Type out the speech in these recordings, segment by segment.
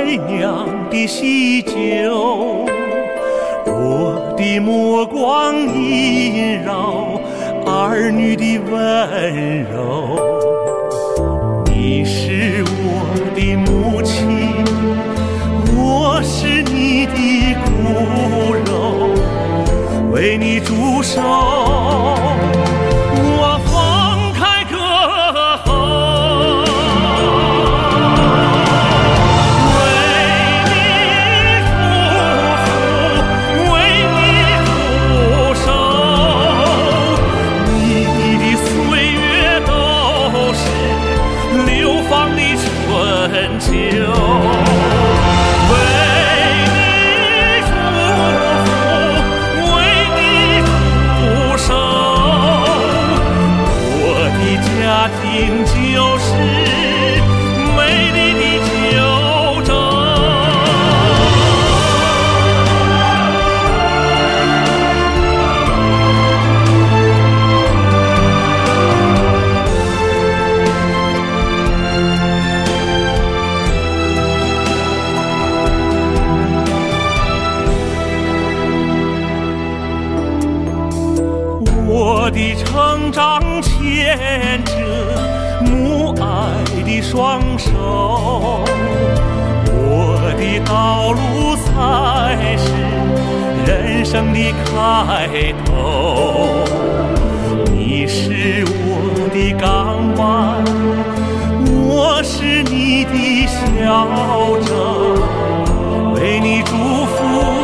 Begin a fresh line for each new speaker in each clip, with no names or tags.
娘的喜酒，我的目光萦绕儿女的温柔。你是我的母亲，我是你的骨肉，为你祝寿，我放开歌喉，为你祝福，为你祝寿，你的岁月都是流放的春秋。家庭就是美丽的旧证。我的成长牵着母爱的双手，我的道路才是人生的开头。你是我的港湾，我是你的小舟，为你祝福。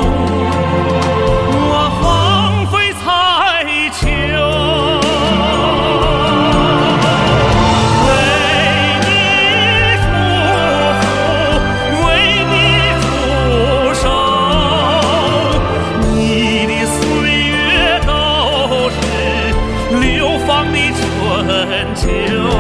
秋，为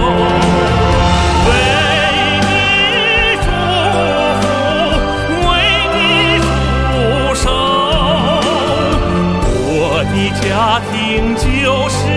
你祝福，为你祝寿，我的家庭就是